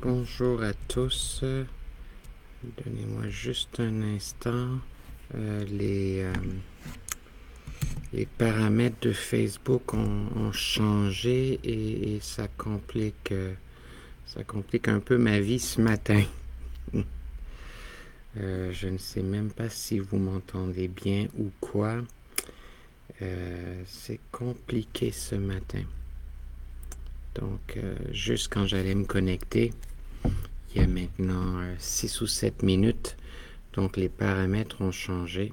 Bonjour à tous. Donnez-moi juste un instant. Les paramètres de Facebook ont changé et ça complique un peu ma vie ce matin. Je ne sais même pas si vous m'entendez bien ou quoi. C'est compliqué ce matin. Donc, juste quand j'allais me connecter, il y a maintenant 6 ou 7 minutes. Donc, les paramètres ont changé.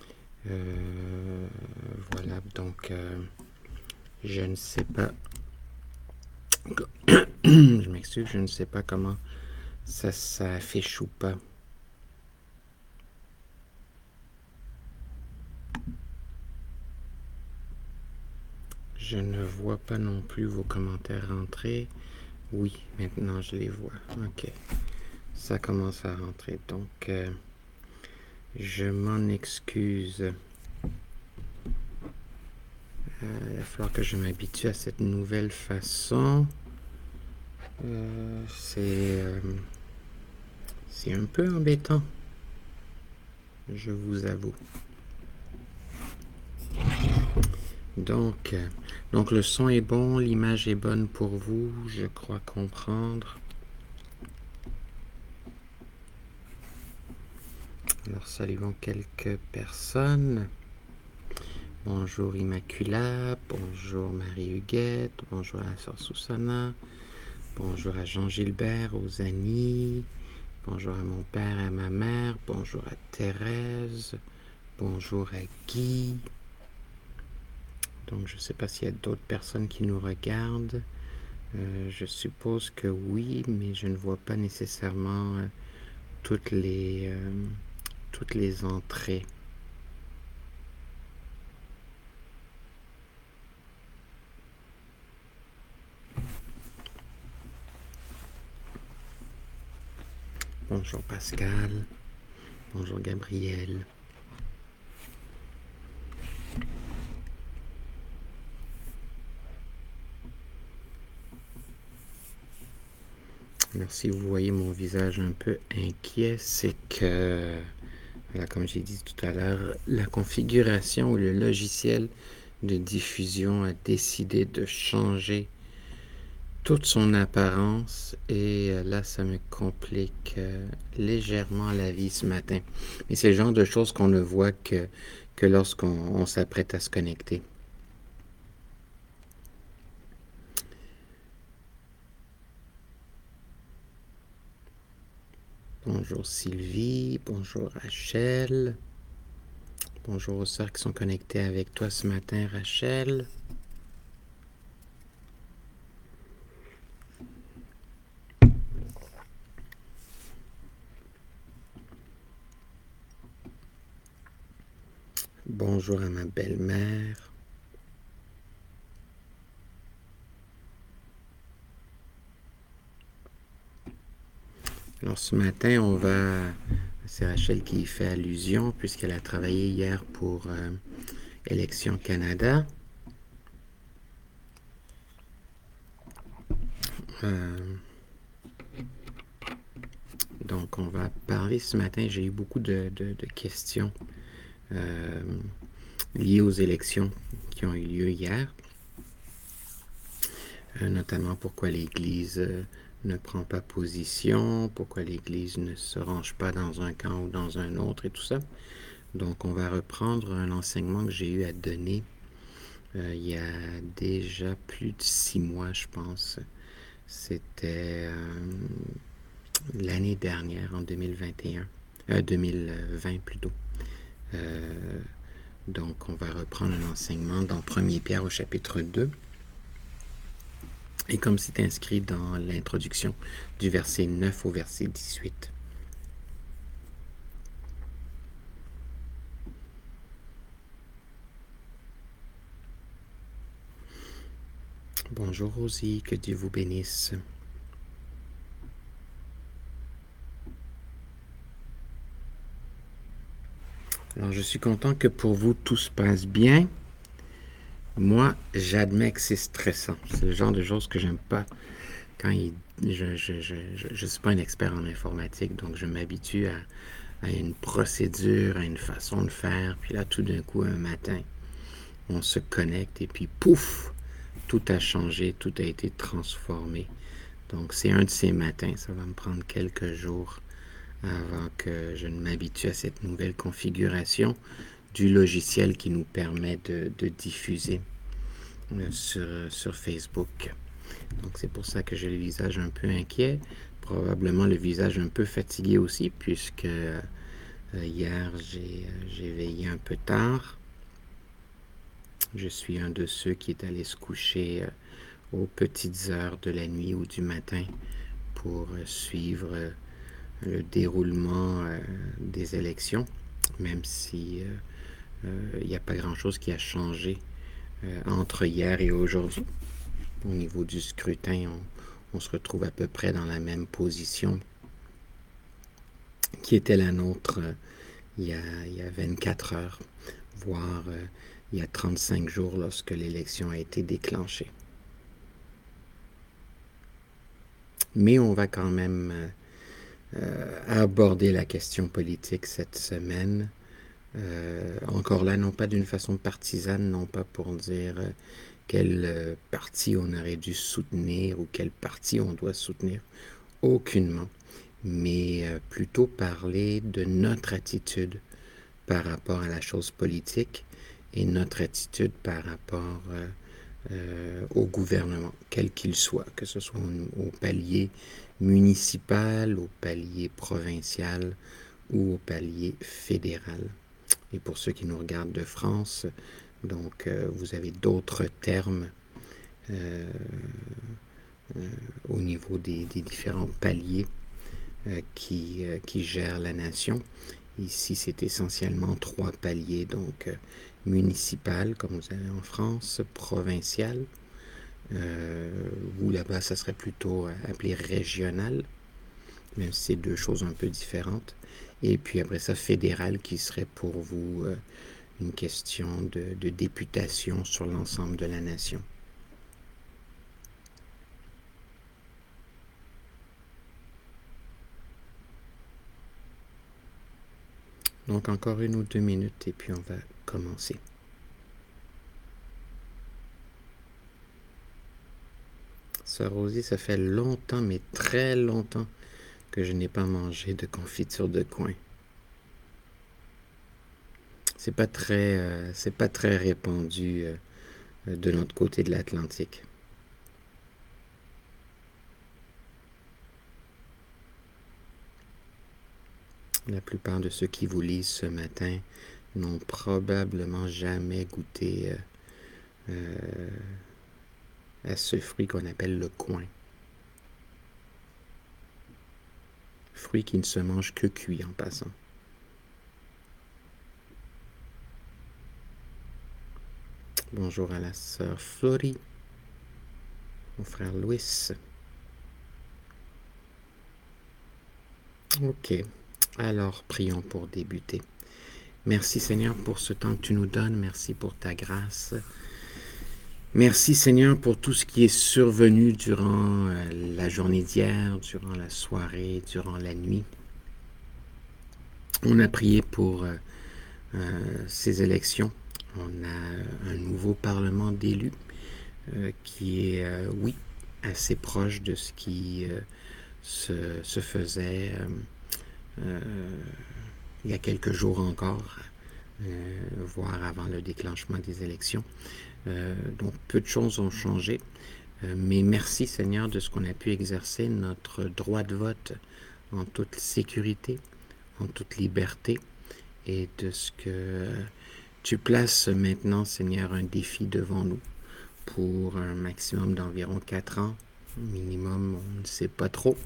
Voilà, donc je ne sais pas. Je m'excuse, je ne sais pas comment ça s'affiche ou pas. Je ne vois pas non plus vos commentaires rentrer. Oui, maintenant je les vois. Ok, ça commence à rentrer. Donc, je m'en excuse. Il va falloir que je m'habitue à cette nouvelle façon. C'est un peu embêtant, je vous avoue. Donc le son est bon, l'image est bonne pour vous, je crois comprendre. Alors saluons quelques personnes. Bonjour Immaculata, bonjour Marie-Huguette, bonjour à la sœur Susanna, bonjour à Jean-Gilbert, aux Annie, bonjour à mon père et à ma mère, bonjour à Thérèse, bonjour à Guy. Donc je ne sais pas s'il y a d'autres personnes qui nous regardent. Je suppose que oui, mais je ne vois pas nécessairement toutes les entrées. Bonjour Pascal. Bonjour Gabriel. Alors si vous voyez mon visage un peu inquiet, c'est que, voilà, comme j'ai dit tout à l'heure, la configuration ou le logiciel de diffusion a décidé de changer toute son apparence et là ça me complique légèrement la vie ce matin. Mais c'est le genre de choses qu'on ne voit que lorsqu'on s'apprête à se connecter. Bonjour Sylvie, bonjour Rachel. Bonjour aux sœurs qui sont connectées avec toi ce matin, Rachel. Bonjour à ma belle-mère. Alors ce matin, on va... C'est Rachel qui y fait allusion puisqu'elle a travaillé hier pour Élections Canada. Donc on va parler ce matin, j'ai eu beaucoup de questions liées aux élections qui ont eu lieu hier. Notamment pourquoi l'Église ne prend pas position, pourquoi l'Église ne se range pas dans un camp ou dans un autre et tout ça. Donc on va reprendre un enseignement que j'ai eu à donner il y a déjà plus de 6 mois, je pense. C'était l'année dernière, en 2021, 2020 plutôt. Donc on va reprendre un enseignement dans 1er Pierre au chapitre 2. Et comme c'est inscrit dans l'introduction du verset 9 au verset 18. Bonjour Rosie, que Dieu vous bénisse. Alors je suis content que pour vous tout se passe bien. Moi, j'admets que c'est stressant. C'est le genre de choses que j'aime pas quand je suis pas un expert en informatique, donc je m'habitue à une procédure, à une façon de faire, puis là, tout d'un coup, un matin, on se connecte et puis pouf, tout a changé, tout a été transformé. Donc, c'est un de ces matins. Ça va me prendre quelques jours avant que je ne m'habitue à cette nouvelle configuration du logiciel qui nous permet de diffuser sur Facebook. Donc, c'est pour ça que j'ai le visage un peu inquiet, probablement le visage un peu fatigué aussi, puisque hier, j'ai veillé un peu tard. Je suis un de ceux qui est allé se coucher aux petites heures de la nuit ou du matin pour suivre le déroulement des élections, même si il n'y a pas grand-chose qui a changé entre hier et aujourd'hui. Au niveau du scrutin, on se retrouve à peu près dans la même position qui était la nôtre il y a 24 heures, voire il y a 35 jours lorsque l'élection a été déclenchée. Mais on va quand même aborder la question politique cette semaine. Encore là, non pas d'une façon partisane, non pas pour dire quel parti on aurait dû soutenir ou quel parti on doit soutenir, aucunement, mais plutôt parler de notre attitude par rapport à la chose politique et notre attitude par rapport au gouvernement, quel qu'il soit, que ce soit au palier municipal, au palier provincial ou au palier fédéral. Et pour ceux qui nous regardent de France, donc vous avez d'autres termes au niveau des différents paliers qui gèrent la nation. Ici, c'est essentiellement 3 paliers, donc municipal, comme vous avez en France, provincial, ou là-bas, ça serait plutôt appelé régional, même si c'est 2 choses un peu différentes. Et puis après ça, fédéral, qui serait pour vous une question de députation sur l'ensemble de la nation. Donc encore 1 ou 2 minutes et puis on va commencer. Sœur Rosie, ça fait longtemps, mais très longtemps, que je n'ai pas mangé de confiture de coin. C'est pas très répandu de notre côté de l'Atlantique. La plupart de ceux qui vous lisent ce matin n'ont probablement jamais goûté à ce fruit qu'on appelle le coin. Fruit qui ne se mange que cuit en passant. Bonjour à la sœur Flori, mon frère Louis. Ok, alors prions pour débuter. Merci Seigneur pour ce temps que tu nous donnes, merci pour ta grâce. Merci Seigneur pour tout ce qui est survenu durant la journée d'hier, durant la soirée, durant la nuit. On a prié pour ces élections. On a un nouveau Parlement d'élus qui est, oui, assez proche de ce qui se faisait il y a quelques jours encore, voire avant le déclenchement des élections. Donc, peu de choses ont changé. Mais merci Seigneur de ce qu'on a pu exercer notre droit de vote en toute sécurité, en toute liberté, et de ce que tu places maintenant, Seigneur, un défi devant nous pour un maximum d'environ 4 ans, minimum, on ne sait pas trop,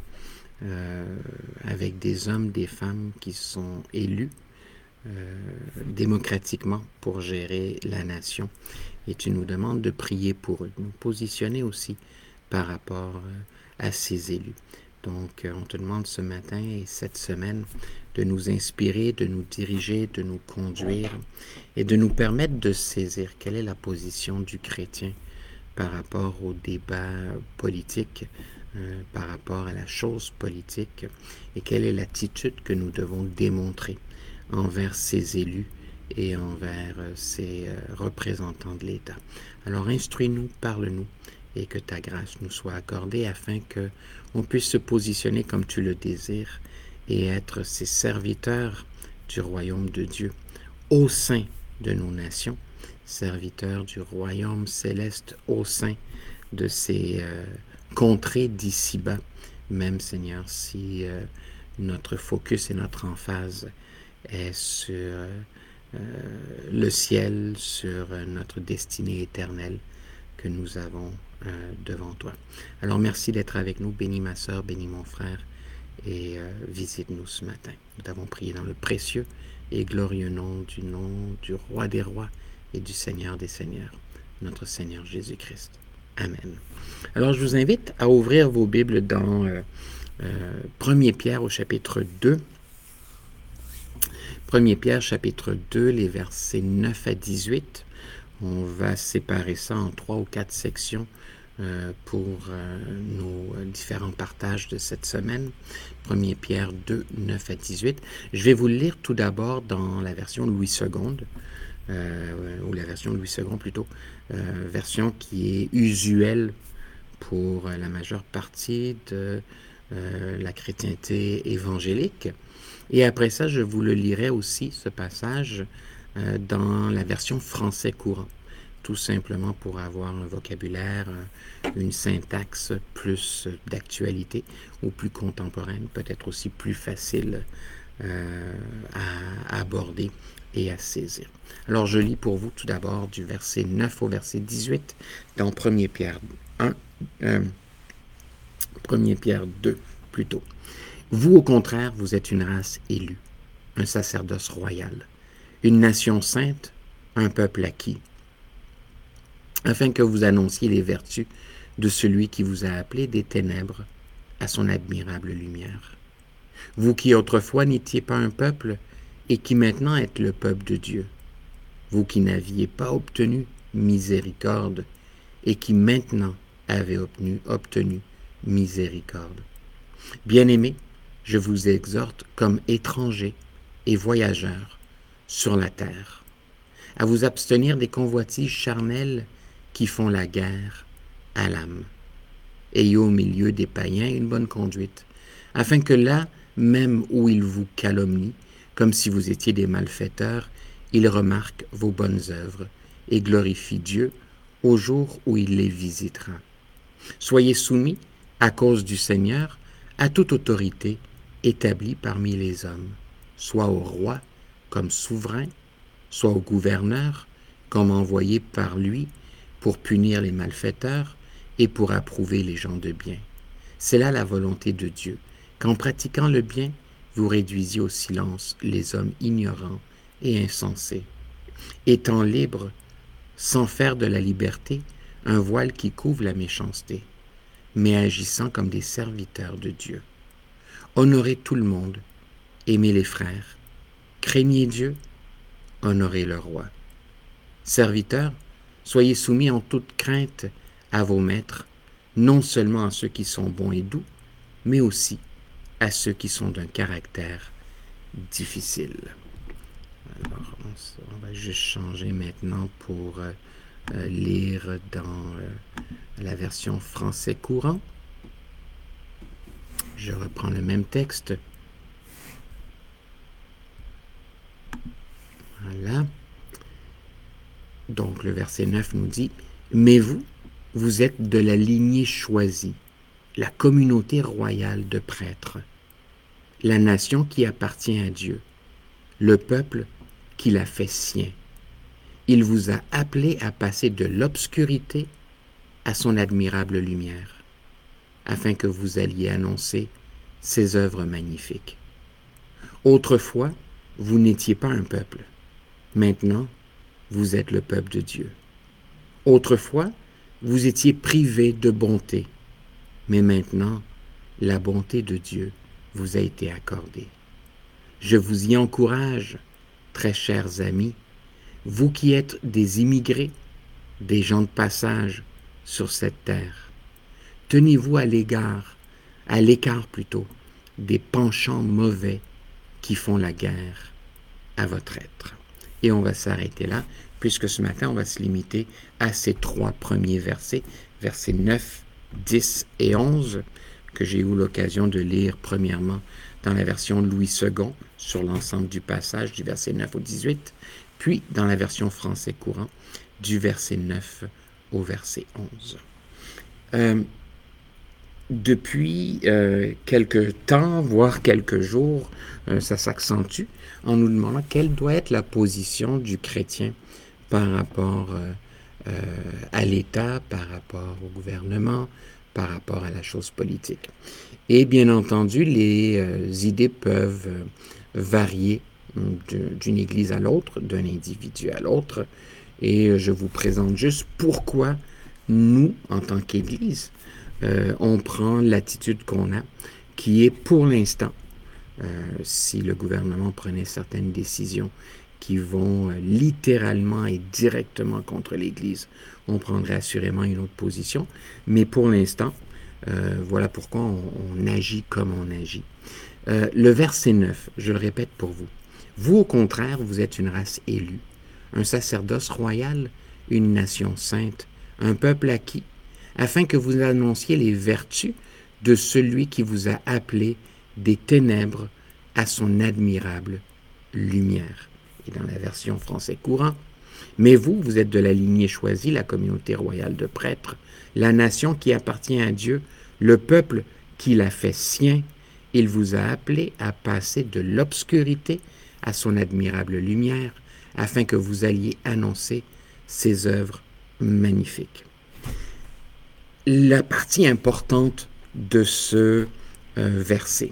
avec des hommes, des femmes qui sont élus démocratiquement pour gérer la nation. Et tu nous demandes de prier pour eux, de nous positionner aussi par rapport à ces élus. Donc, on te demande ce matin et cette semaine de nous inspirer, de nous diriger, de nous conduire et de nous permettre de saisir quelle est la position du chrétien par rapport au débat politique par rapport à la chose politique et quelle est l'attitude que nous devons démontrer envers ces élus et envers ces représentants de l'État. Alors instruis-nous, parle-nous et que ta grâce nous soit accordée afin que on puisse se positionner comme tu le désires et être ces serviteurs du royaume de Dieu au sein de nos nations, serviteurs du royaume céleste au sein de ces contrées d'ici-bas, même Seigneur, si notre focus et notre emphase est sur le ciel, sur notre destinée éternelle que nous avons devant toi. Alors merci d'être avec nous, bénis ma sœur, bénis mon frère, et visite-nous ce matin. Nous t'avons prié dans le précieux et glorieux nom du Roi des Rois et du Seigneur des Seigneurs, notre Seigneur Jésus-Christ. Amen. Alors je vous invite à ouvrir vos Bibles dans 1 Pierre au chapitre 2. 1 Pierre chapitre 2, les versets 9 à 18. On va séparer ça en 3 ou 4 sections pour nos différents partages de cette semaine. 1 Pierre 2, 9 à 18. Je vais vous le lire tout d'abord dans la version Louis II, ou la version Louis II plutôt, version qui est usuelle pour la majeure partie de la chrétienté évangélique. Et après ça, je vous le lirai aussi, ce passage, dans la version français courant, tout simplement pour avoir un vocabulaire, une syntaxe plus d'actualité ou plus contemporaine, peut-être aussi plus facile à aborder et à saisir. Alors, je lis pour vous tout d'abord du verset 9 au verset 18 dans 1 Pierre 1, 1 Pierre 2 plutôt. Vous, au contraire, vous êtes une race élue, un sacerdoce royal, une nation sainte, un peuple acquis, afin que vous annonciez les vertus de celui qui vous a appelé des ténèbres à son admirable lumière. Vous qui autrefois n'étiez pas un peuple et qui maintenant êtes le peuple de Dieu, vous qui n'aviez pas obtenu miséricorde et qui maintenant avez obtenu miséricorde. Bien-aimés, je vous exhorte comme étrangers et voyageurs sur la terre, à vous abstenir des convoitises charnelles qui font la guerre à l'âme. Ayez au milieu des païens une bonne conduite, afin que là, même où ils vous calomnient, comme si vous étiez des malfaiteurs, ils remarquent vos bonnes œuvres et glorifient Dieu au jour où il les visitera. Soyez soumis, à cause du Seigneur, à toute autorité établie parmi les hommes, soit au roi comme souverain, soit au gouverneur comme envoyé par lui pour punir les malfaiteurs et pour approuver les gens de bien. C'est là la volonté de Dieu, qu'en pratiquant le bien, vous réduisiez au silence les hommes ignorants et insensés, étant libres, sans faire de la liberté un voile qui couvre la méchanceté, mais agissant comme des serviteurs de Dieu. Honorez tout le monde, aimez les frères, craignez Dieu, honorez le roi. Serviteurs, soyez soumis en toute crainte à vos maîtres, non seulement à ceux qui sont bons et doux, mais aussi à ceux qui sont d'un caractère difficile. Alors, on va juste changer maintenant pour lire dans la version français courant. Je reprends le même texte. Voilà. Donc, le verset 9 nous dit « Mais vous, vous êtes de la lignée choisie, la communauté royale de prêtres, la nation qui appartient à Dieu, le peuple qu'il a fait sien. Il vous a appelé à passer de l'obscurité à son admirable lumière, afin que vous alliez annoncer ses œuvres magnifiques. Autrefois, vous n'étiez pas un peuple. Maintenant, vous êtes le peuple de Dieu. Autrefois, vous étiez privés de bonté, mais maintenant, la bonté de Dieu vous a été accordée. Je vous y encourage, très chers amis, vous qui êtes des immigrés, des gens de passage sur cette terre, tenez-vous à l'écart plutôt, des penchants mauvais qui font la guerre à votre être. Et on va s'arrêter là, puisque ce matin, on va se limiter à ces 3 premiers versets, versets 9, 10 et 11, que j'ai eu l'occasion de lire premièrement dans la version Louis II, sur l'ensemble du passage du verset 9 au 18, puis dans la version français courant, du verset 9 au verset 11. Depuis quelques temps, voire quelques jours, ça s'accentue en nous demandant quelle doit être la position du chrétien par rapport à l'État, par rapport au gouvernement, par rapport à la chose politique. Et bien entendu, les idées peuvent varier d'une église à l'autre, d'un individu à l'autre, et je vous présente juste pourquoi nous, en tant qu'église, on prend l'attitude qu'on a, qui est pour l'instant, si le gouvernement prenait certaines décisions qui vont littéralement et directement contre l'Église, on prendrait assurément une autre position. Mais pour l'instant, voilà pourquoi on agit comme on agit. Le verset 9, je le répète pour vous. Vous, au contraire, vous êtes une race élue, un sacerdoce royal, une nation sainte, un peuple acquis, afin que vous annonciez les vertus de celui qui vous a appelé des ténèbres à son admirable lumière. Et dans la version français courant, mais vous, vous êtes de la lignée choisie, la communauté royale de prêtres, la nation qui appartient à Dieu, le peuple qu'il a fait sien. Il vous a appelé à passer de l'obscurité à son admirable lumière, afin que vous alliez annoncer ses œuvres magnifiques. La partie importante de ce verset,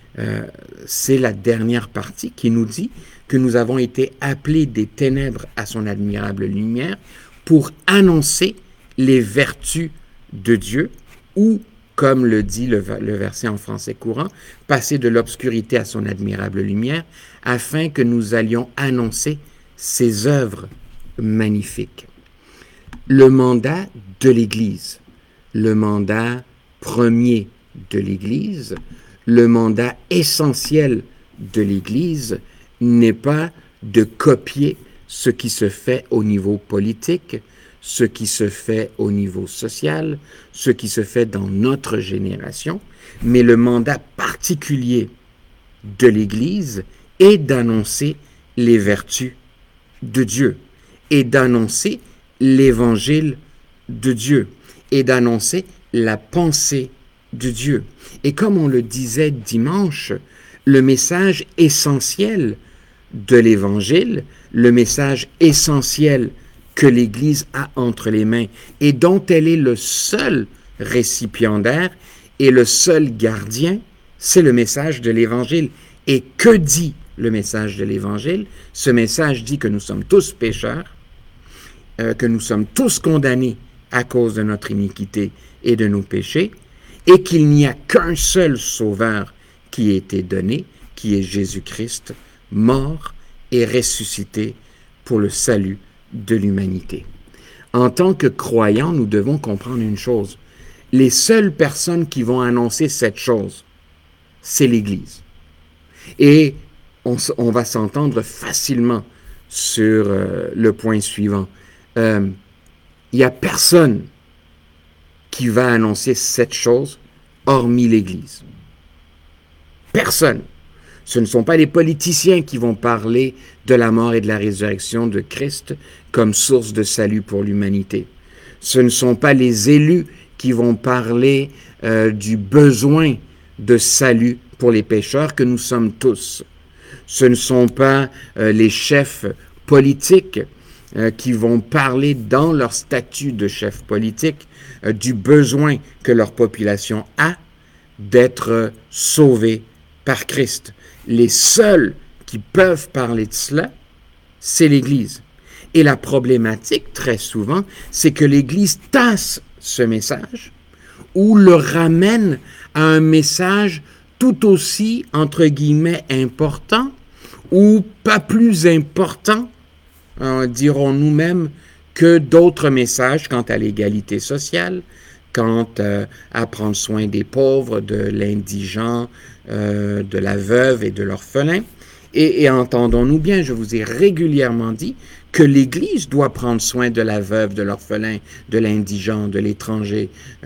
c'est la dernière partie qui nous dit que nous avons été appelés des ténèbres à son admirable lumière pour annoncer les vertus de Dieu, ou, comme le dit le verset en français courant, passer de l'obscurité à son admirable lumière, afin que nous allions annoncer ses œuvres magnifiques. Le mandat de l'Église, le mandat premier de l'Église, le mandat essentiel de l'Église n'est pas de copier ce qui se fait au niveau politique, ce qui se fait au niveau social, ce qui se fait dans notre génération, mais le mandat particulier de l'Église est d'annoncer les vertus de Dieu et d'annoncer l'Évangile de Dieu et d'annoncer la pensée de Dieu. Et comme on le disait dimanche, le message essentiel de l'Évangile, le message essentiel que l'Église a entre les mains et dont elle est le seul récipiendaire et le seul gardien, c'est le message de l'Évangile. Et que dit le message de l'Évangile? Ce message dit que nous sommes tous pécheurs, que nous sommes tous condamnés à cause de notre iniquité et de nos péchés, et qu'il n'y a qu'un seul sauveur qui a été donné, qui est Jésus-Christ, mort et ressuscité pour le salut de l'humanité. En tant que croyants, nous devons comprendre une chose. Les seules personnes qui vont annoncer cette chose, c'est l'Église. Et on va s'entendre facilement sur le point suivant. Il n'y a personne qui va annoncer cette chose hormis l'Église. Personne. Ce ne sont pas les politiciens qui vont parler de la mort et de la résurrection de Christ comme source de salut pour l'humanité. Ce ne sont pas les élus qui vont parler du besoin de salut pour les pécheurs que nous sommes tous. Ce ne sont pas les chefs politiques qui vont parler dans leur statut de chef politique du besoin que leur population a d'être sauvée par Christ. Les seuls qui peuvent parler de cela, c'est l'Église. Et la problématique, très souvent, c'est que l'Église tasse ce message ou le ramène à un message tout aussi, entre guillemets, important ou pas plus important, dirons-nous même, que d'autres messages quant à l'égalité sociale, quant à prendre soin des pauvres, de l'indigent, de la veuve et de l'orphelin. Et entendons-nous bien, je vous ai régulièrement dit que l'Église doit prendre soin de la veuve, de l'orphelin, de l'indigent, de l'étranger,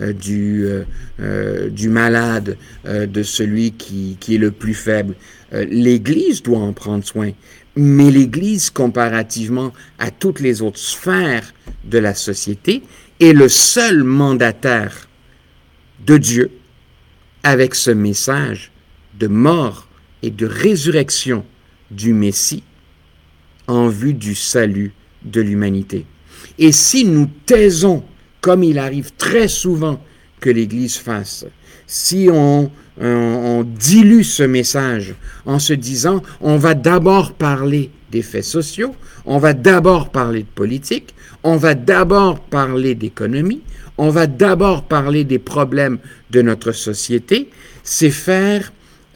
du malade, de celui qui est le plus faible. L'Église doit en prendre soin. Mais l'Église, comparativement à toutes les autres sphères de la société, est le seul mandataire de Dieu avec ce message de mort et de résurrection du Messie en vue du salut de l'humanité. Et si nous taisons, comme il arrive très souvent que l'Église fasse, si on dilue ce message en se disant on va d'abord parler des faits sociaux, on va d'abord parler de politique, on va d'abord parler d'économie, on va d'abord parler des problèmes de notre société, c'est faire,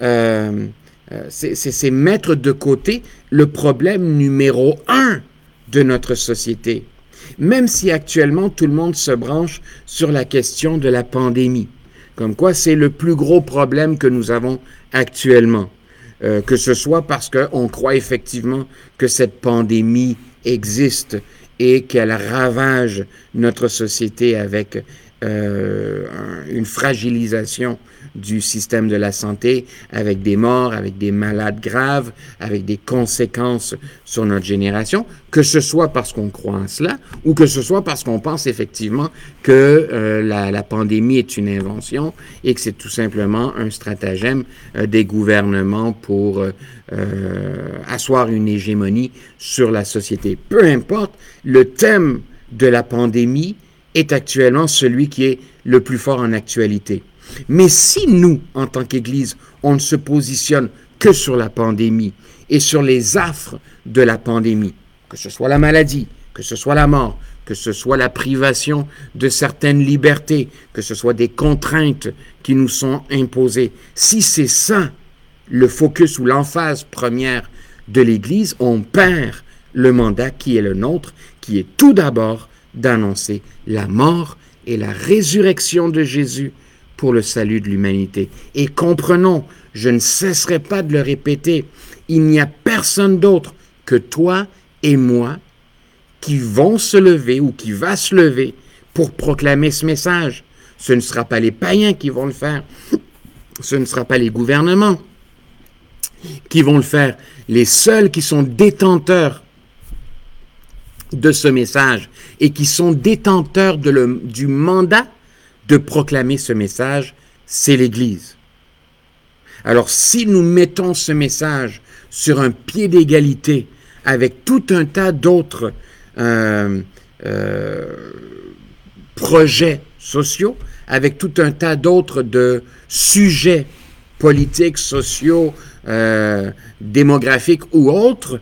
c'est mettre de côté le problème numéro 1 de notre société. Même si actuellement tout le monde se branche sur la question de la pandémie, comme quoi c'est le plus gros problème que nous avons actuellement, que ce soit parce qu'on croit effectivement que cette pandémie existe et qu'elle ravage notre société avec une fragilisation du système de la santé, avec des morts, avec des malades graves, avec des conséquences sur notre génération, que ce soit parce qu'on croit en cela ou que ce soit parce qu'on pense effectivement que la pandémie est une invention et que c'est tout simplement un stratagème des gouvernements pour asseoir une hégémonie sur la société. Peu importe, le thème de la pandémie est actuellement celui qui est le plus fort en actualité. Mais si nous, en tant qu'Église, on ne se positionne que sur la pandémie et sur les affres de la pandémie, que ce soit la maladie, que ce soit la mort, que ce soit la privation de certaines libertés, que ce soit des contraintes qui nous sont imposées, si c'est ça le focus ou l'emphase première de l'Église, on perd le mandat qui est le nôtre, qui est tout d'abord d'annoncer la mort et la résurrection de Jésus pour le salut de l'humanité. Et comprenons, je ne cesserai pas de le répéter, il n'y a personne d'autre que toi et moi qui vont se lever ou qui va se lever pour proclamer ce message. Ce ne sera pas les païens qui vont le faire, ce ne sera pas les gouvernements qui vont le faire. Les seuls qui sont détenteurs de ce message et qui sont détenteurs du mandat de proclamer ce message, c'est l'Église. Alors, si nous mettons ce message sur un pied d'égalité avec tout un tas d'autres projets sociaux, avec tout un tas d'autres de sujets politiques, sociaux, démographiques ou autres,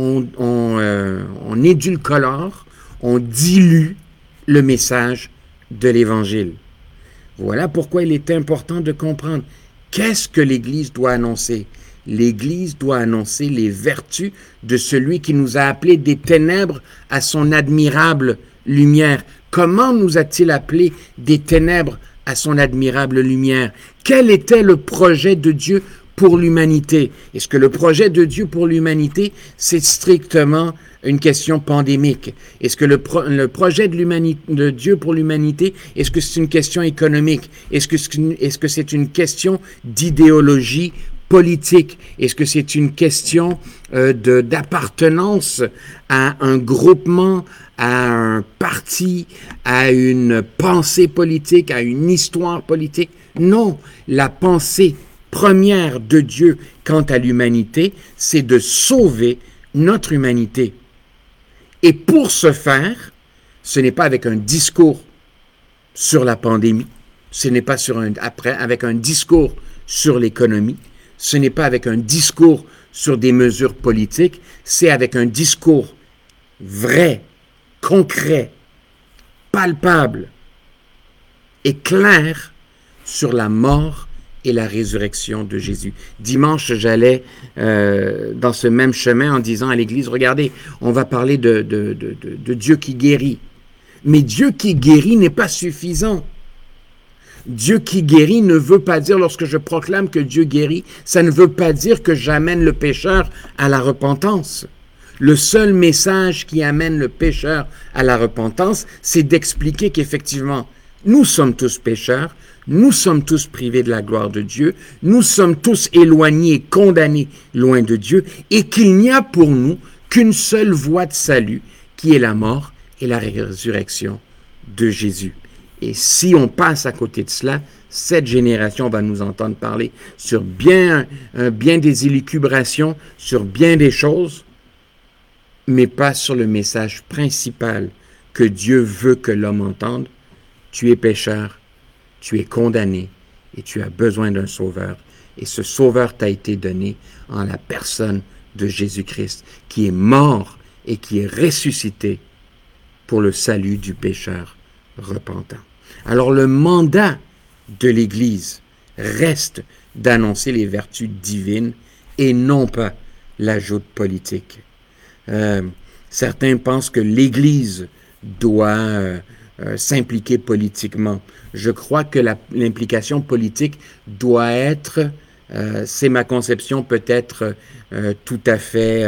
on édulcore, on dilue le message de l'Évangile. Voilà pourquoi il est important de comprendre qu'est-ce que l'Église doit annoncer. L'Église doit annoncer les vertus de celui qui nous a appelés des ténèbres à son admirable lumière. Comment nous a-t-il appelés des ténèbres à son admirable lumière? Quel était le projet de Dieu pour l'humanité? Est-ce que le projet de Dieu pour l'humanité, c'est strictement une question pandémique? Est-ce que le projet de Dieu pour l'humanité, est-ce que c'est une question économique? Est-ce que c'est une question d'idéologie politique? Est-ce que c'est une question d'appartenance à un groupement, à un parti, à une pensée politique, à une histoire politique? Non, la pensée première de Dieu quant à l'humanité, c'est de sauver notre humanité. Et pour ce faire, ce n'est pas avec un discours sur la pandémie, ce n'est pas avec un discours sur l'économie, ce n'est pas avec un discours sur des mesures politiques, c'est avec un discours vrai, concret, palpable et clair sur la mort et la résurrection de Jésus. Dimanche, j'allais dans ce même chemin en disant à l'Église, regardez, on va parler de Dieu qui guérit. Mais Dieu qui guérit n'est pas suffisant. Dieu qui guérit ne veut pas dire, lorsque je proclame que Dieu guérit, ça ne veut pas dire que j'amène le pécheur à la repentance. Le seul message qui amène le pécheur à la repentance, c'est d'expliquer qu'effectivement, nous sommes tous pécheurs, nous sommes tous privés de la gloire de Dieu, nous sommes tous éloignés et condamnés loin de Dieu, et qu'il n'y a pour nous qu'une seule voie de salut, qui est la mort et la résurrection de Jésus. Et si on passe à côté de cela, cette génération va nous entendre parler sur bien des élucubrations, sur bien des choses, mais pas sur le message principal que Dieu veut que l'homme entende. Tu es pécheur, tu es condamné et tu as besoin d'un sauveur. Et ce sauveur t'a été donné en la personne de Jésus-Christ, qui est mort et qui est ressuscité pour le salut du pécheur repentant. Alors le mandat de l'Église reste d'annoncer les vertus divines et non pas l'ajout politique. Certains pensent que l'Église doit s'impliquer politiquement. Je crois que l'implication politique doit être, c'est ma conception peut-être tout à fait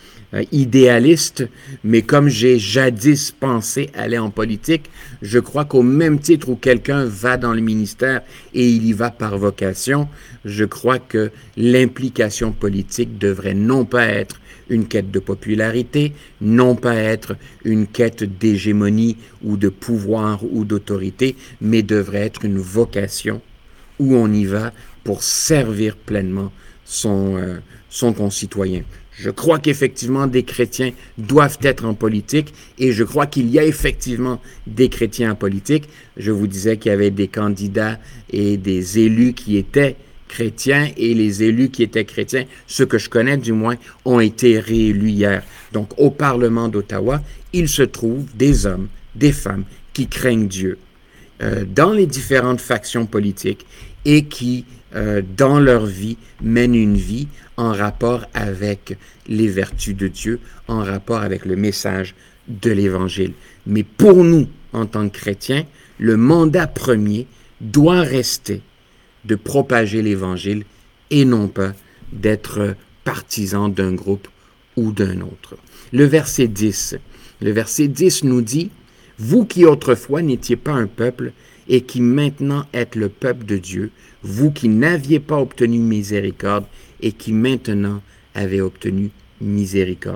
idéaliste, mais comme j'ai jadis pensé aller en politique, je crois qu'au même titre où quelqu'un va dans le ministère et il y va par vocation, je crois que l'implication politique devrait non pas être une quête de popularité, non pas être une quête d'hégémonie ou de pouvoir ou d'autorité, mais devrait être une vocation où on y va pour servir pleinement son concitoyen. Je crois qu'effectivement des chrétiens doivent être en politique et je crois qu'il y a effectivement des chrétiens en politique. Je vous disais qu'il y avait des candidats et des élus qui étaient chrétiens et les élus qui étaient chrétiens, ceux que je connais du moins, ont été réélus hier. Donc au Parlement d'Ottawa, il se trouve des hommes, des femmes qui craignent Dieu dans les différentes factions politiques et qui, dans leur vie, mènent une vie en rapport avec les vertus de Dieu, en rapport avec le message de l'Évangile. Mais pour nous, en tant que chrétiens, le mandat premier doit rester de propager l'Évangile et non pas d'être partisan d'un groupe ou d'un autre. Le verset 10 nous dit « Vous qui autrefois n'étiez pas un peuple et qui maintenant êtes le peuple de Dieu, vous qui n'aviez pas obtenu miséricorde et qui maintenant avez obtenu miséricorde. »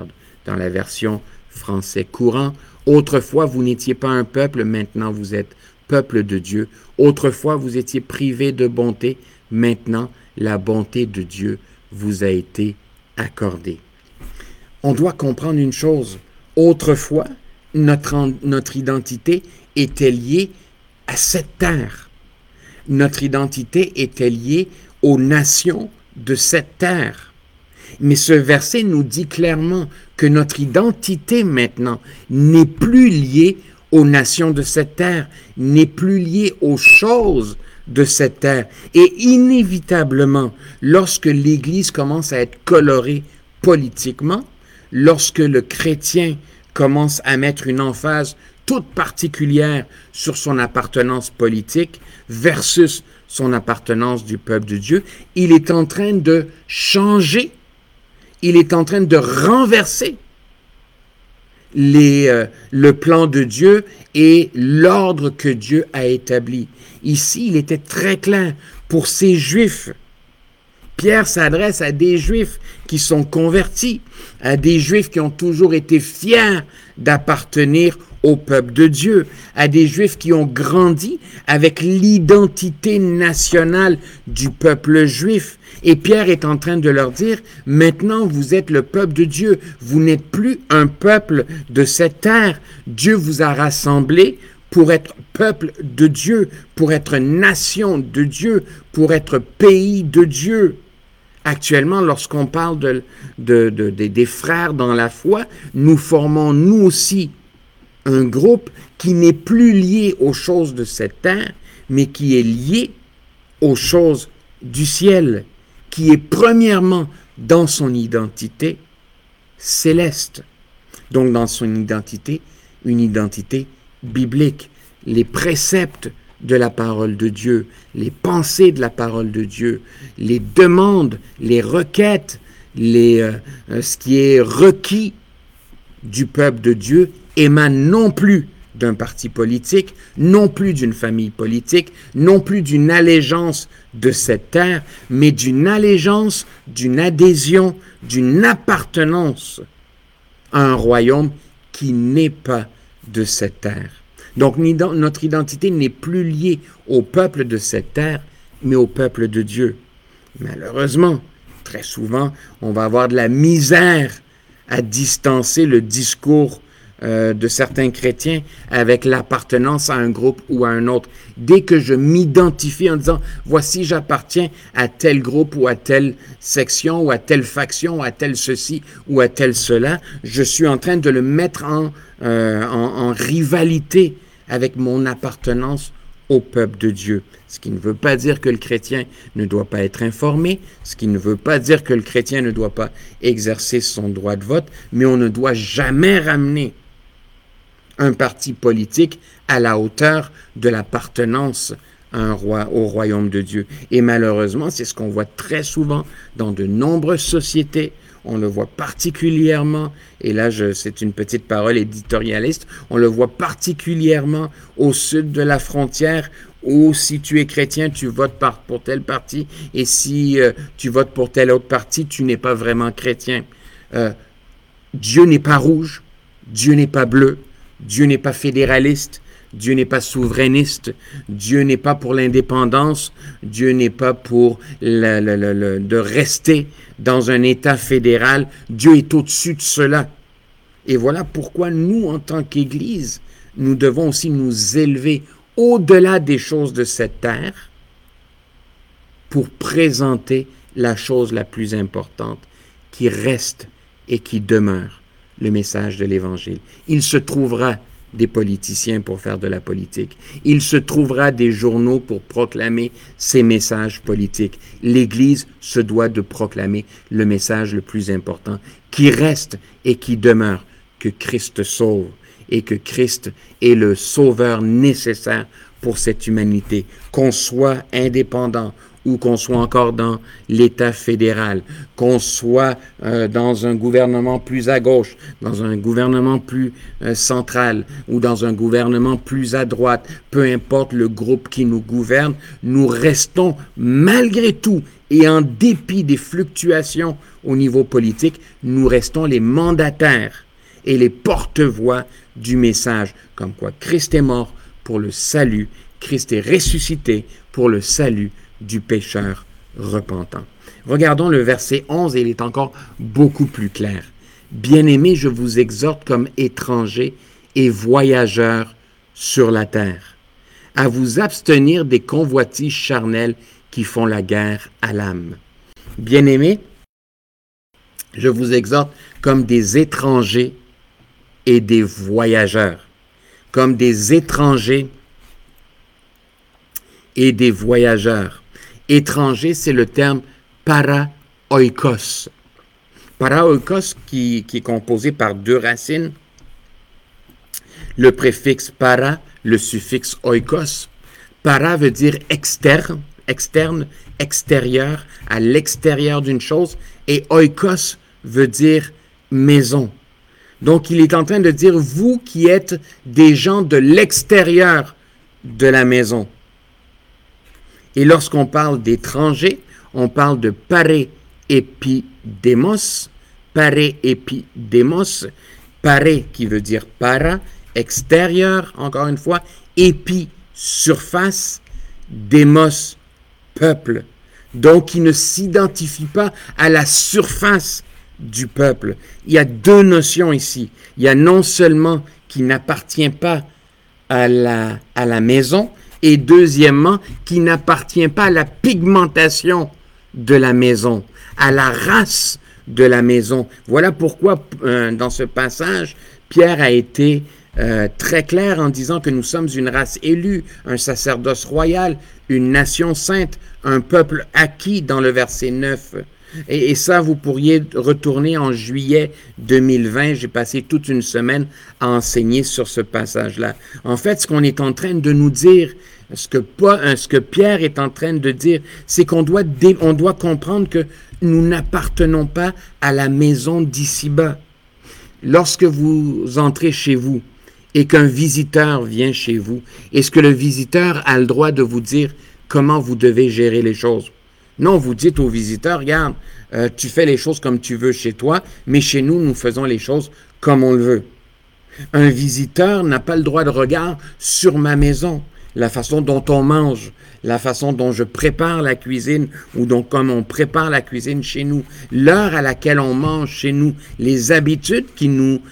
Dans la version français courant, « Autrefois vous n'étiez pas un peuple, maintenant vous êtes peuple de Dieu. Autrefois vous étiez privé de bonté, maintenant la bonté de Dieu vous a été accordée. » On doit comprendre une chose. Autrefois, notre identité était liée à cette terre. Notre identité était liée aux nations de cette terre. Mais ce verset nous dit clairement que notre identité maintenant n'est plus liée aux nations de cette terre, n'est plus liée aux choses de cette terre. Et inévitablement, lorsque l'Église commence à être colorée politiquement, lorsque le chrétien commence à mettre une emphase toute particulière sur son appartenance politique versus son appartenance du peuple de Dieu, il est en train de changer, il est en train de renverser le plan de Dieu et l'ordre que Dieu a établi. Ici, il était très clair pour ces Juifs. Pierre s'adresse à des Juifs qui sont convertis, à des Juifs qui ont toujours été fiers d'appartenir au peuple de Dieu, à des Juifs qui ont grandi avec l'identité nationale du peuple juif. Et Pierre est en train de leur dire, maintenant vous êtes le peuple de Dieu, vous n'êtes plus un peuple de cette terre. Dieu vous a rassemblés pour être peuple de Dieu, pour être nation de Dieu, pour être pays de Dieu. Actuellement, lorsqu'on parle des frères dans la foi, nous formons nous aussi un groupe qui n'est plus lié aux choses de cette terre, mais qui est lié aux choses du ciel, qui est premièrement dans son identité céleste. Donc dans son identité, une identité biblique. Les préceptes de la parole de Dieu, les pensées de la parole de Dieu, les demandes, les requêtes, ce qui est requis du peuple de Dieu émane non plus d'un parti politique, non plus d'une famille politique, non plus d'une allégeance de cette terre, mais d'une allégeance, d'une adhésion, d'une appartenance à un royaume qui n'est pas de cette terre. Donc notre identité n'est plus liée au peuple de cette terre, mais au peuple de Dieu. Malheureusement, très souvent, on va avoir de la misère à distancer le discours de certains chrétiens avec l'appartenance à un groupe ou à un autre. Dès que je m'identifie en disant « voici, j'appartiens à tel groupe ou à telle section ou à telle faction ou à tel ceci ou à tel cela », je suis en train de le mettre en rivalité avec mon appartenance au peuple de Dieu. Ce qui ne veut pas dire que le chrétien ne doit pas être informé, ce qui ne veut pas dire que le chrétien ne doit pas exercer son droit de vote, mais on ne doit jamais ramener un parti politique à la hauteur de l'appartenance au royaume de Dieu. Et malheureusement, c'est ce qu'on voit très souvent dans de nombreuses sociétés. On le voit particulièrement, et là c'est une petite parole éditorialiste, on le voit particulièrement au sud de la frontière, où si tu es chrétien, tu votes pour tel parti, et si tu votes pour tel autre parti, tu n'es pas vraiment chrétien. Dieu n'est pas rouge, Dieu n'est pas bleu, Dieu n'est pas fédéraliste, Dieu n'est pas souverainiste, Dieu n'est pas pour l'indépendance, Dieu n'est pas pour de rester dans un État fédéral. Dieu est au-dessus de cela. Et voilà pourquoi nous, en tant qu'Église, nous devons aussi nous élever au-delà des choses de cette terre pour présenter la chose la plus importante qui reste et qui demeure, le message de l'Évangile. Il se trouvera des politiciens pour faire de la politique. Il se trouvera des journaux pour proclamer ces messages politiques. L'Église se doit de proclamer le message le plus important qui reste et qui demeure, que Christ sauve et que Christ est le sauveur nécessaire pour cette humanité, qu'on soit indépendant ou qu'on soit encore dans l'État fédéral, qu'on soit dans un gouvernement plus à gauche, dans un gouvernement plus central ou dans un gouvernement plus à droite, peu importe le groupe qui nous gouverne, nous restons malgré tout et en dépit des fluctuations au niveau politique, nous restons les mandataires et les porte-voix du message, comme quoi Christ est mort pour le salut, Christ est ressuscité pour le salut du pécheur repentant. Regardons le verset 11 et il est encore beaucoup plus clair. « Bien-aimés, je vous exhorte comme étrangers et voyageurs sur la terre, à vous abstenir des convoitises charnelles qui font la guerre à l'âme. » Bien-aimés, je vous exhorte comme des étrangers et des voyageurs, comme des étrangers et des voyageurs. Étranger, c'est le terme para-oikos. Para-oikos qui est composé par deux racines. Le préfixe para, le suffixe oikos. Para veut dire externe, extérieur, à l'extérieur d'une chose. Et oikos veut dire maison. Donc, il est en train de dire, vous qui êtes des gens de l'extérieur de la maison. Et lorsqu'on parle d'étrangers, on parle de paré-épidémos, paré-épidémos, paré qui veut dire para, extérieur, encore une fois, épi, surface, démos, peuple. Donc, qui ne s'identifie pas à la surface du peuple. Il y a deux notions ici. Il y a non seulement qui n'appartient pas à la maison, et deuxièmement, qui n'appartient pas à la pigmentation de la maison, à la race de la maison. Voilà pourquoi, dans ce passage, Pierre a été très clair en disant que nous sommes une race élue, un sacerdoce royal, une nation sainte, un peuple acquis dans le verset 9. Et ça, vous pourriez retourner en juillet 2020. J'ai passé toute une semaine à enseigner sur ce passage-là. En fait, ce qu'on est en train de nous dire, ce que Pierre est en train de dire, c'est qu'on doit comprendre que nous n'appartenons pas à la maison d'ici-bas. Lorsque vous entrez chez vous et qu'un visiteur vient chez vous, est-ce que le visiteur a le droit de vous dire comment vous devez gérer les choses? Non, vous dites au visiteur, regarde, tu fais les choses comme tu veux chez toi, mais chez nous, nous faisons les choses comme on le veut. Un visiteur n'a pas le droit de regard sur ma maison, la façon dont on mange, la façon dont je prépare la cuisine ou donc comme on prépare la cuisine chez nous, l'heure à laquelle on mange chez nous, les habitudes qui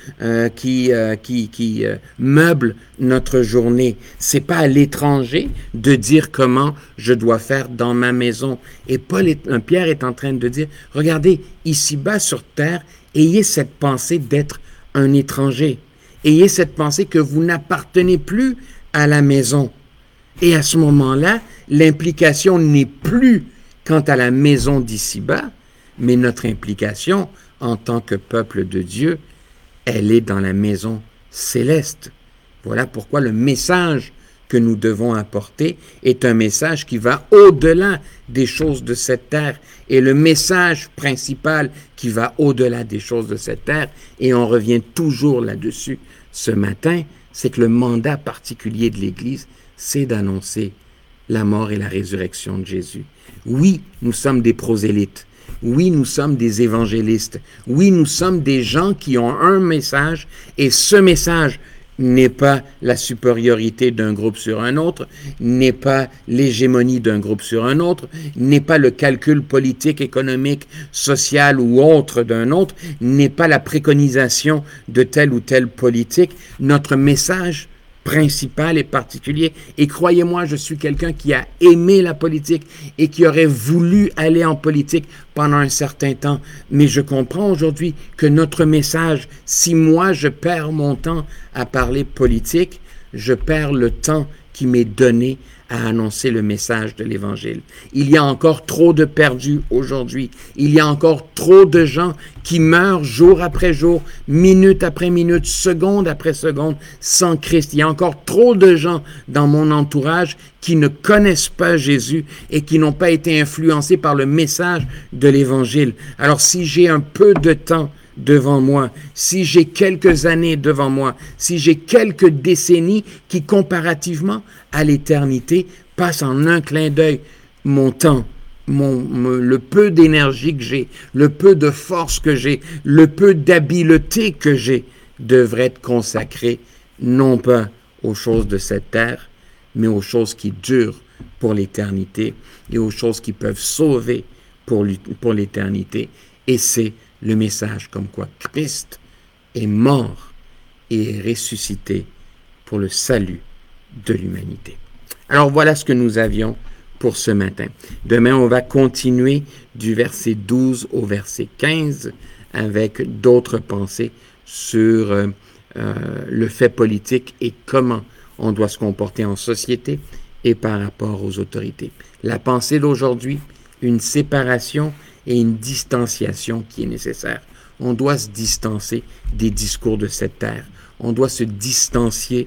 meublent notre journée. C'est pas à l'étranger de dire comment je dois faire dans ma maison. Et Pierre est en train de dire, regardez, ici-bas sur terre, ayez cette pensée d'être un étranger. Ayez cette pensée que vous n'appartenez plus à la maison. Et à ce moment-là, l'implication n'est plus quant à la maison d'ici-bas, mais notre implication en tant que peuple de Dieu, elle est dans la maison céleste. Voilà pourquoi le message que nous devons apporter est un message qui va au-delà des choses de cette terre. Et le message principal qui va au-delà des choses de cette terre, et on revient toujours là-dessus ce matin, c'est que le mandat particulier de l'Église, c'est d'annoncer la mort et la résurrection de Jésus. Oui, nous sommes des prosélytes. Oui, nous sommes des évangélistes. Oui, nous sommes des gens qui ont un message, et ce message n'est pas la supériorité d'un groupe sur un autre, n'est pas l'hégémonie d'un groupe sur un autre, n'est pas le calcul politique, économique, social ou autre d'un autre, n'est pas la préconisation de telle ou telle politique. Notre message principal et particulier, et croyez-moi, je suis quelqu'un qui a aimé la politique et qui aurait voulu aller en politique pendant un certain temps, mais je comprends aujourd'hui que notre message, si moi je perds mon temps à parler politique, je perds le temps qui m'est donné à annoncer le message de l'Évangile. Il y a encore trop de perdus aujourd'hui. Il y a encore trop de gens qui meurent jour après jour, minute après minute, seconde après seconde, sans Christ. Il y a encore trop de gens dans mon entourage qui ne connaissent pas Jésus et qui n'ont pas été influencés par le message de l'Évangile. Alors si j'ai un peu de temps devant moi, si j'ai quelques années devant moi, si j'ai quelques décennies qui, comparativement à l'éternité, passent en un clin d'œil, mon temps, le peu d'énergie que j'ai, le peu de force que j'ai, le peu d'habileté que j'ai, devrait être consacré non pas aux choses de cette terre, mais aux choses qui durent pour l'éternité et aux choses qui peuvent sauver pour l'éternité. Et c'est le message comme quoi Christ est mort et est ressuscité pour le salut de l'humanité. Alors voilà ce que nous avions pour ce matin. Demain, on va continuer du verset 12 au verset 15 avec d'autres pensées sur le fait politique et comment on doit se comporter en société et par rapport aux autorités. La pensée d'aujourd'hui, une séparation et une distanciation qui est nécessaire. On doit se distancer des discours de cette terre. On doit se distancer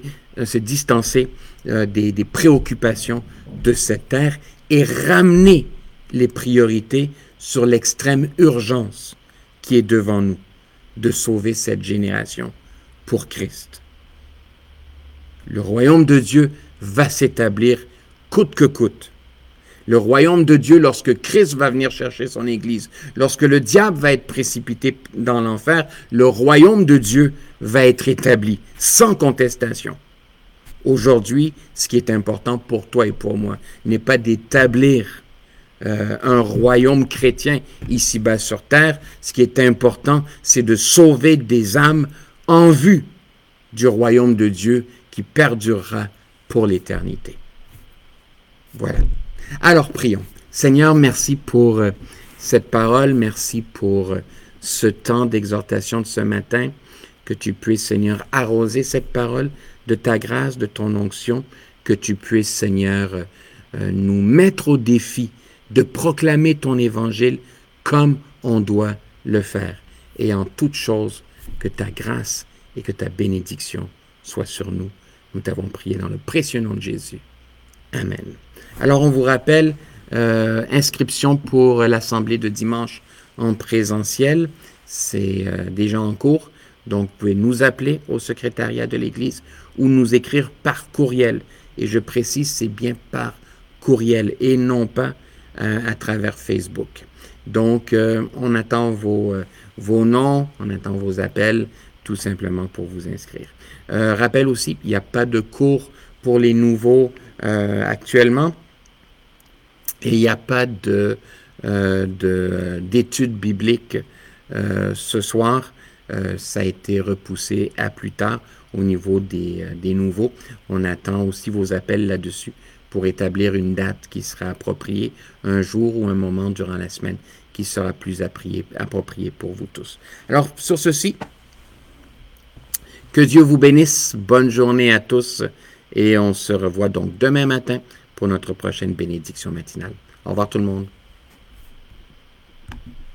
des préoccupations de cette terre et ramener les priorités sur l'extrême urgence qui est devant nous, de sauver cette génération pour Christ. Le royaume de Dieu va s'établir coûte que coûte. Le royaume de Dieu, lorsque Christ va venir chercher son Église, lorsque le diable va être précipité dans l'enfer, le royaume de Dieu va être établi sans contestation. Aujourd'hui, ce qui est important pour toi et pour moi n'est pas d'établir un royaume chrétien ici-bas sur terre. Ce qui est important, c'est de sauver des âmes en vue du royaume de Dieu qui perdurera pour l'éternité. Voilà. Alors prions. Seigneur, merci pour cette parole, merci pour ce temps d'exhortation de ce matin, que tu puisses, Seigneur, arroser cette parole de ta grâce, de ton onction, que tu puisses, Seigneur, nous mettre au défi de proclamer ton évangile comme on doit le faire. Et en toute chose, que ta grâce et que ta bénédiction soient sur nous. Nous t'avons prié dans le précieux nom de Jésus. Amen. Alors, on vous rappelle, inscription pour l'assemblée de dimanche en présentiel. C'est déjà en cours. Donc, vous pouvez nous appeler au secrétariat de l'Église ou nous écrire par courriel. Et je précise, c'est bien par courriel et non pas à travers Facebook. Donc, on attend vos noms, on attend vos appels, tout simplement pour vous inscrire. Rappel aussi, il n'y a pas de cours pour les nouveaux actuellement et il n'y a pas d'études bibliques ce soir. Ça a été repoussé à plus tard au niveau des nouveaux. On attend aussi vos appels là-dessus pour établir une date qui sera appropriée, un jour ou un moment durant la semaine qui sera plus approprié pour vous tous. Alors, sur ceci, que Dieu vous bénisse. Bonne journée à tous et on se revoit donc demain matin pour notre prochaine bénédiction matinale. Au revoir tout le monde.